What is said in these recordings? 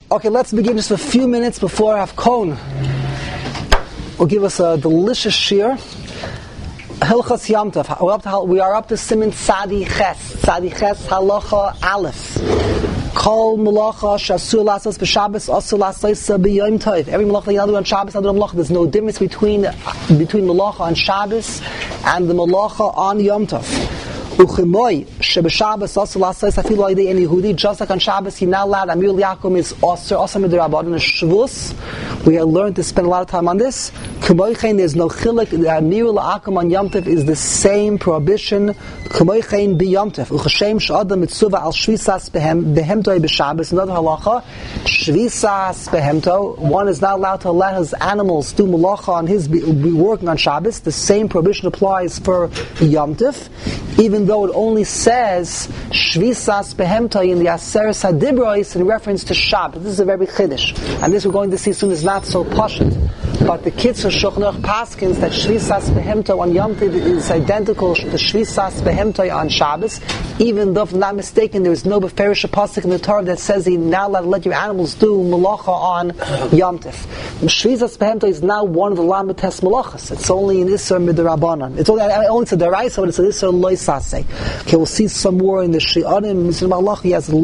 Okay, let's begin just a few minutes before Rav Cohn will give us a delicious shir. Hilchas Yom Tov. We are up to Siman Tzadi Ches. Tzadi Ches Halacha Aleph. Kol Malacha Shasur Lasas B'Shabbos Asur Lasas B'Yom Tov. Every malacha that you do on Shabbos, you do on malacha. There's no difference between malacha on Shabbos and the malacha on Yom Tov. Uchimoy shebeshabbos asur lasais afilu al yedei Yehudi. Just like on Shabbos, you're not allowed. Amir Yaakov is asur midrabanan. Shvus, we have learned to spend a lot of time on this. Kumoychein, there's no chilek. Amir Yaakov on Yom Tov is the same prohibition. Kumoychein bi Yom Tov. Uchashem she'adam mitzuva al shvisas behemtoi b'Shabbos. Another halacha, shvisas behemto. One is not allowed to let his animals do malacha on his be working on Shabbos. The same prohibition applies for Yom Tov, even though it only says Shvisas Behemta in the Aseres HaDibros in reference to Shabbos. This is a very chiddush, and this we're going to see soon is not so pashut. But the Kitzur Shulchan Aruch paskins that Shvisas Behemta on Yom Tov is identical to Shvisas Behemta on Shabbos, even though, if I'm not mistaken, there is no beferish pasuk in the Torah that says you're not allowed to let your animals do malacha on Yom Tov. Shvisas Behemta is now one of the Lamates malachas. It's only in Isser Midrabanan. It's only to the Daraisa, but it's an Isser Loisase. Okay, we'll see some more in the Shi'anim. Mr. Malach, he has a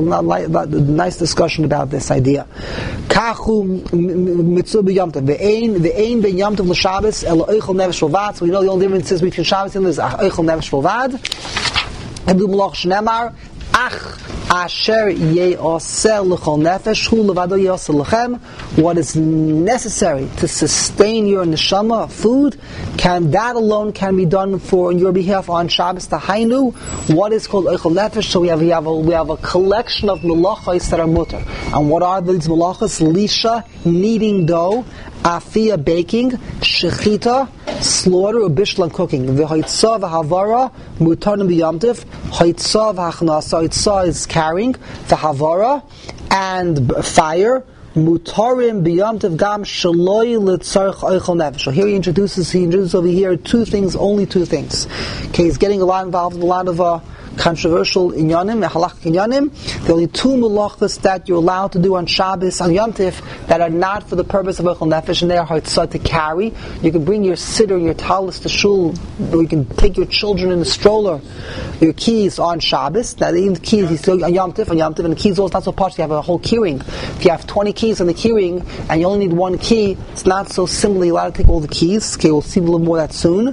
nice discussion about this idea. Kachu mitzvah b'Yom Tov. Ve'ein ben Yom Tov l'Shabbos elo oichel nefesh v'vad. So we know the only difference between Shabbos and is oichel nefesh v'vad. And the Malach shnemar ach asher ye'oseh l'chol nefesh hu levado ye'oseh l'chem. What is necessary to sustain your neshama, food, that alone can be done for on your behalf on Shabbos. Tahainu, what is called oichel nefesh? So we have a collection of melachos that are mutter. And what are these melachos? Lisha, kneading dough, afia, baking, shechita, slaughter, or bishlan, cooking. V'hoitza v'havara mutarim b'Yom Tov. Hoitza v'achnasa, hoitza is carrying, v'havara, and fire, mutarim b'Yom Tov gam shaloi l'tzarich oichel nefesh. So here he introduces over here only two things. Okay, he's getting a lot involved in a lot of controversial inyanim, halakhic inyanim. The only two malachas that you're allowed to do on Shabbos, on Yom Tov, that are not for the purpose of oichel nefesh, and they are haitzah to carry. You can bring your siddur and your talis to shul, or you can take your children in the stroller, your keys on Shabbos. Now, even the keys, you still on Yom Tov, and the keys also not so posh. You have a whole keyring. If you have 20 keys on the keyring, and you only need one key, it's not so simple. You're allowed to take all the keys. Okay, we'll see a little more of that soon.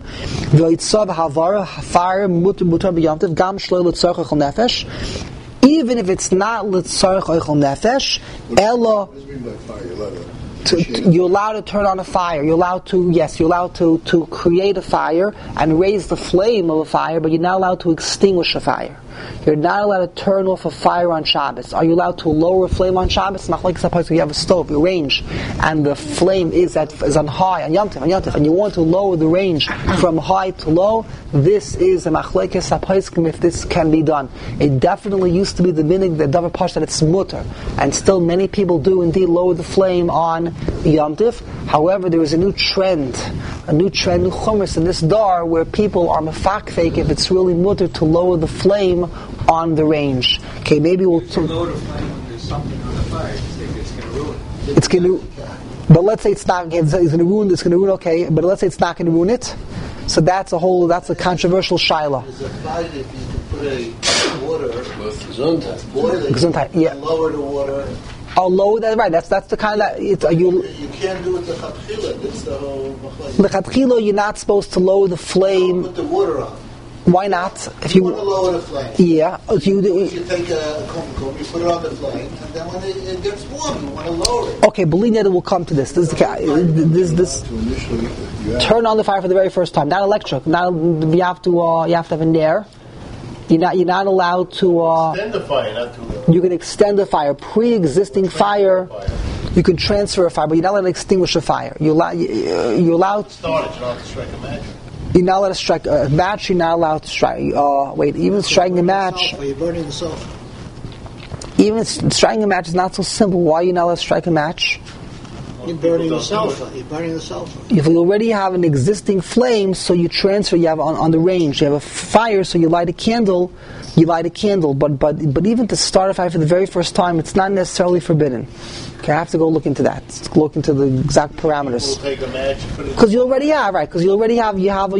Fire, mutar b'Yom Tov, gam even if it's not l'tzarech oichel nefesh, ella, you're allowed to turn on a fire. You're allowed to create a fire and raise the flame of a fire, but you're not allowed to extinguish a fire. You're not allowed to turn off a fire on Shabbos. Are you allowed to lower a flame on Shabbos? Not like suppose you have a stove, a range, and the flame is on high on Yom Tov, and you want to lower the range from high to low. This is a machlekes haposkim if this can be done. It definitely used to be the minig that davar pash that it's mutter, and still many people do indeed lower the flame on Yom Tov. However, there is a new trend, new chumras in this dar where people are mefakfek if it's really mutter to lower the flame on the range. Okay, maybe we'll lower the flame when there's something on the fire. It's going to ruin it. It's going to, but let's say it's not. It's going to ruin. It's going to ruin. Okay, but let's say it's not going to ruin it. So that's a controversial shaila. There's a fight if you can put a water, boil it, yeah. Lower the water. Oh, lower that, right? That's the kind that you can't do it the chatchila. It's the whole. The chatchila, you're not supposed to lower the flame. Put the water on. Why not? If you want to lower the flame. Yeah. You take a comb, you put it on the flame, and then when it gets warm, you want to lower it. Okay, believe that it will come to this. This turn on the fire for the very first time. Not electric. Now you have to have a nair. You're not allowed to extend the fire, not to. You can extend the fire. Pre-existing fire. You can transfer a fire, but you're not allowed to extinguish a fire. You're allowed. Start it. You're not allowed to strike a match. You're not allowed to strike a match. You're not allowed to strike. Even striking a match. You're burning yourself. Even striking a match is not so simple. Why are you not allowed to strike a match? You're burning the sulfur. If you already have an existing flame, so you transfer. You have on the range. You have a fire, so you light a candle. But even to start a fire for the very first time, it's not necessarily forbidden. Okay, I have to go look into that. Look into the exact parameters. Because you already have, right? Because you already have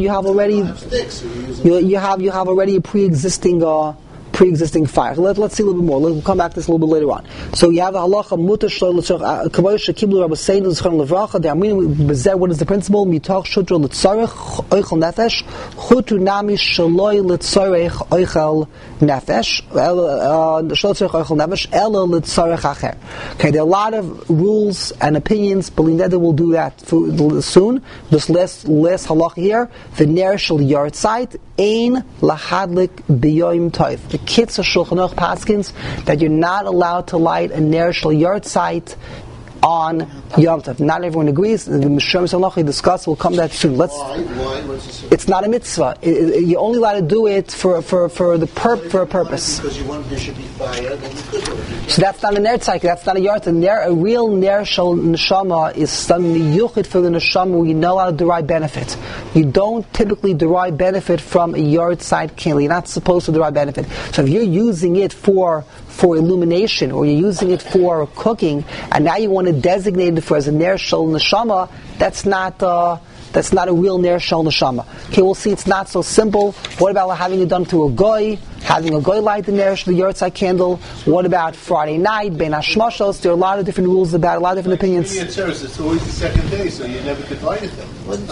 already a pre-existing fire. So let's see a little bit more. We'll come back to this a little bit later on. So you have the halacha mutar kavosha kiblu Rabbi Seinu l'schon levracha. They are meaning what is the principle? Mitoch shutru l'tzarech oichel nefesh chutu nami shaloi l'tzarech oichel nefesh shaloi l'tzarech oichel nefesh ela l'tzarech acher. Okay, there are a lot of rules and opinions. Believe that we'll do that soon. This last halacha here, the ner shel yartzeit ein lahadlik b'yoyim toiv. The Kitzur Shulchan Aruch paskins that you're not allowed to light a ner shel yartzeit on Yom Tov. Not everyone agrees. The Mishram Salach discuss. We'll come to that soon. Why? It's not a mitzvah. You're only allowed to do it for a purpose. Because you want there should be fire, then you could do it. So that's not a ner tzeit. That's not a yartzeit. A real ner shel neshama is something yuchid for the neshama where you know how to derive benefit. You don't typically derive benefit from a yartzeit candle. You're not supposed to derive benefit. So if you're using it for illumination, or you're using it for cooking, and now you want to designate it for as a ner shel neshama, that's not a real ner shel neshama. Okay, we'll see it's not so simple. What about having it done through a goy? Having a goy light the ner shel the yartzeit candle? What about Friday night, ben hashmashos? There are a lot of different rules about, a lot of different opinions. It's always the second day, so you never could light it then.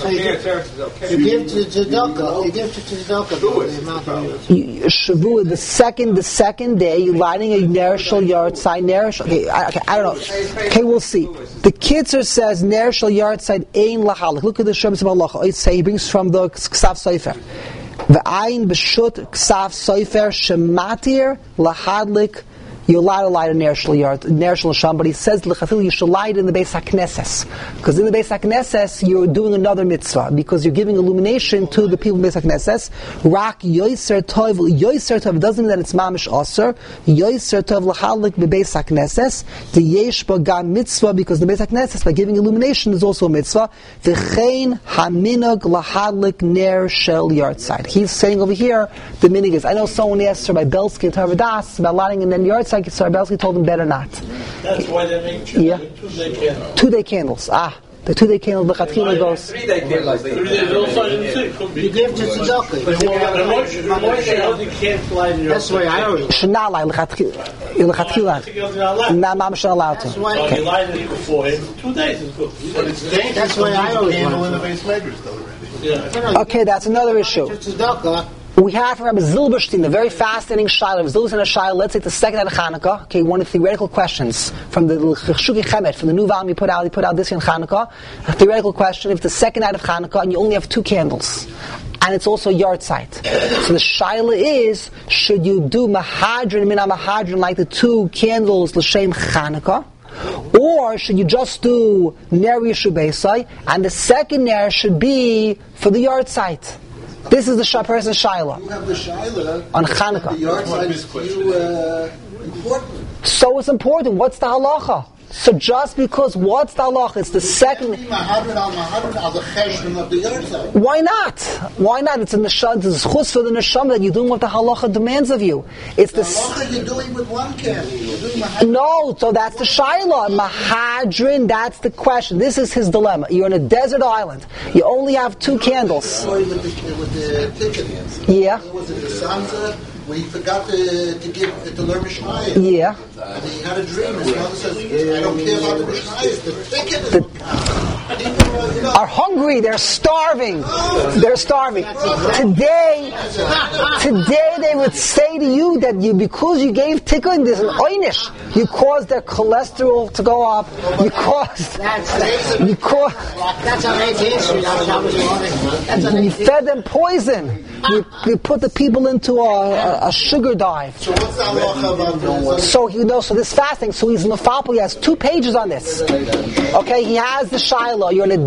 You give to tzedakah. You give to tzedakah. Shavua, the second day, you're lighting a ner shel yartzeit. I don't know. Okay, we'll see. The Kitzur says ner shel yartzeit ein lahalik. Look at the Shem Sibalacha. He brings from the Ksav Sofer. V'ayin b'shut Ksav Sofer shematir lahadlik. You're allowed to light a ner shel neshama, but he says l'chafil you should light in the Beis HaKnesses, because in the Beis HaKnesses you're doing another mitzvah, because you're giving illumination to the people in Beis HaKnesses. Rak yoyser tov doesn't mean that it's mamish aser. Yoyser tov l'chadlik b'Beis HaKnesses. The yesh gam mitzvah, because the Beis HaKnesses by giving illumination is also a mitzvah. V'chein haminog l'chadlik ner shel yartzeit. He's saying over here the minig is. I know someone asked her by Belsky and Tarvadas about lighting in the yartzeit. So Belsky told him better not. That's why they make 2-day candles. 2-day candles. The 2-day candle, the Chatchila goes. 3-day candles. You give to tzedakah. That's the way I always. Should not light L'Chatchila. Not Mamash allowed to. That's why you light it before him. 2 days is good. That's why I always want. Okay, that's another issue. We have from Rabbi Zilberstein, the very fascinating Shaila. Rabbi Zilberstein, let's take the second night of Hanukkah. Okay, one of the theoretical questions from the Shuki Chemet, from the new volume he put out this year in Hanukkah. A theoretical question: if the second night of Hanukkah and you only have 2 candles, and it's also yartzeit, so the Shaila is: should you do mahadrin mina mahadrin like the 2 candles l'shem Hanukkah? Or should you just do ner yishubeisai, and the second ner should be for the yartzeit? This is the person's shaila. You have the shaila on Chanukah. The yartzeit is important. So it's important. What's the halacha? So just because what's the halacha? It's the second. Why not? Why not? It's a neshama. It's a chus for the neshama that you're doing what the halacha demands of you. It's the halacha you're doing with 1 candle. No, so that's the shaila. Mahadrin. That's the question. This is his dilemma. You're on a desert island. You only have 2 candles. With the ticket. Yeah. Was it the Sansa? Where he forgot to give to learn Mishnayos. Yeah. And he had a dream. His mother says, I don't care about the Mishnayos. The ticket people are hungry. They're starving. They're starving. Today they would say to you that because you gave tikkun, there's an oynish. You caused their cholesterol to go up. You caused. That's on 18th Street. You fed them poison. You put the people into a sugar dive. So what's the halacha about this? So this fasting. So he's mafapel. He has 2 pages on this. Okay, he has the shiloh. You're in a desert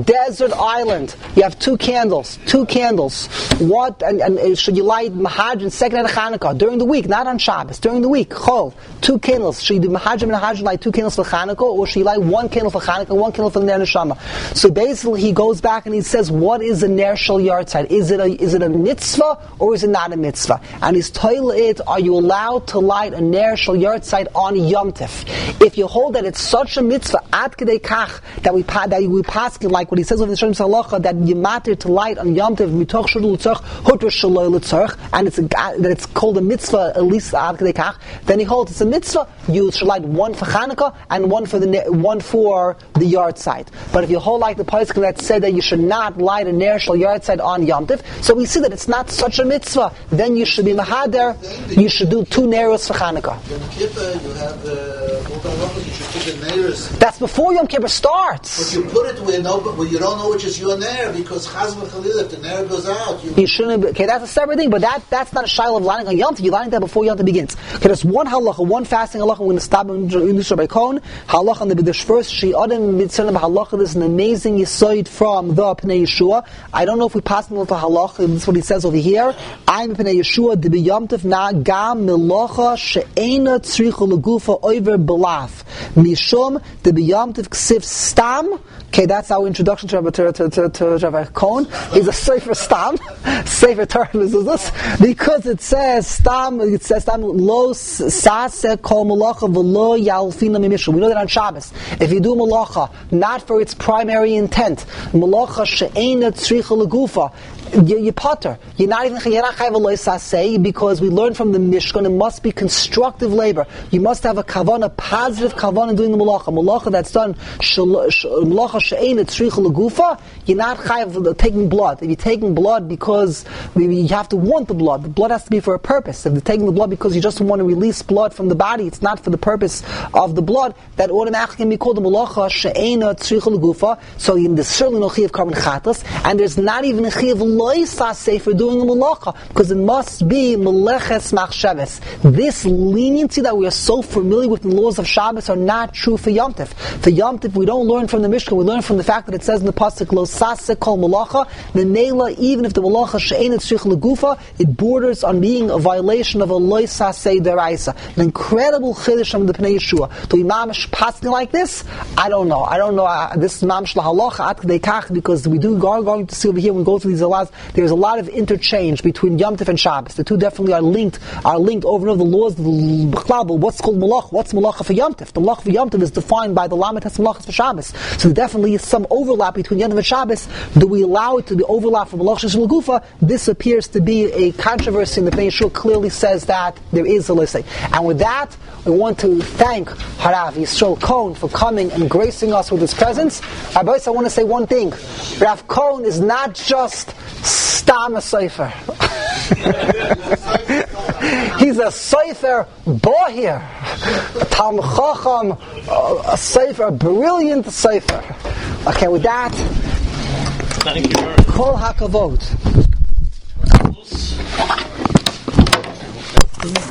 desert island. You have two candles. What, and should you light Mahajim second night of Hanukkah, during the week, not on Shabbos, during the week, Chol, two candles. Should you do Mahajim and Hajim light two candles for Hanukkah, or should you light one candle for Hanukkah, one candle for the Ner Neshama? So basically he goes back and he says, what is a Ner Shel Yartzeit? Is it a mitzvah, or is it not a mitzvah? And he's told it, are you allowed to light a Ner Shel Yartzeit on Yom Tif? If you hold that it's such a mitzvah, ad kedei kach, that we paskin, like what he says over the Shem Halacha, that you matter to light on Yom Tov mitoch shul l'tzarch huter shaloi l'tzarch, and that it's called a mitzvah at least ad kedei kach, then he holds it's a mitzvah. You should light one for Chanukah and one for the yard side. But if you hold like the pasuk that said that you should not light a ner shel yard side on Yom Tov, so we see that it's not such a mitzvah. Then you should be mahader. You should do two neros for Chanukah. Yom Kippur, you have you should put the neros. That's before Yom Kippur starts. But you put it where you don't know which is your ner, because Chaz v'Chalil, if the ner goes out, you shouldn't. Okay, that's a separate thing. But that's not a shaila of lighting on Yom Tov. You're lighting that before Yom Tov begins. Okay, there's one halacha, one fasting halacha. We're going to stop in Rabbi Cohen. Halacha on the first Shi'adim Mitzvah halacha. This is an amazing yisoid from the Pnei Yeshua. I don't know if we pass on the halacha. This is what he says over here. I'm Pnei Yeshua. Di b'Yom Tov na gam milocha she'ena tzricha legufa over belaf mishum di b'Yom Tov ksiv stam. Okay, that's our introduction to Rabbi Cohen. He's a sefer stam, sefer term is this, because it says stam lo sase kol malacha v'lo yalfina mimishum. We know that on Shabbos, if you do malacha not for its primary intent, malacha she'ena tzricha legufa, you potter. You're not chayv lo saseh, because we learn from the Mishkan it must be constructive labor. You must have a kavanah, positive kavanah doing the malacha. Malacha that's done malacha she'ena tzricha legufa, you're not chayv taking blood. If you're taking blood because you have to want the blood has to be for a purpose. If you're taking the blood because you just want to release blood from the body, it's not for the purpose of the blood, that automatically can be called a malacha she'ena tzricha legufa. So there's certainly no chiyuv carbon chatas, and there's not even a chiyuv loisaseh for doing the malacha, because it must be meleches machshavas. This leniency that we are so familiar with in the laws of Shabbos are not true for Yom Tov. For Yom Tov, we don't learn from the Mishkan, we learn from the fact that it says in the pasuk lo saseh kol malacha, the neila, even if the malacha she'ena tzricha legufa, it borders on being a violation of a loisaseh deraisa. An incredible chiddush from the Pnei Yeshua. Do we mamish passing like this? I don't know. This is mamish lahalacha at kedei kach, because we are going to see over here when we go through these alahs, there's a lot of interchange between Yom Tov and Shabbos. The two definitely are linked over and over. The laws, what's called malach, what's malacha for Yom Tov? The malacha for Yom Tov is defined by the lamet has malachas for Shabbos. So there definitely is some overlap between Yom Tov and Shabbos. Do we allow it to be overlap for malach shel gufa? This appears to be a controversy, and the Pnei Yeshua clearly says that there is a listing. And with that, we want to thank Harav Yisrael Cohen for coming and gracing us with his presence. I want to say one thing. Rav Cohen is not just Stam a Sefer. He's a Sefer Bohir, a Talmud Chacham, a Sefer, a brilliant Sefer. Okay, with that, thank you very much. Kol HaKavod.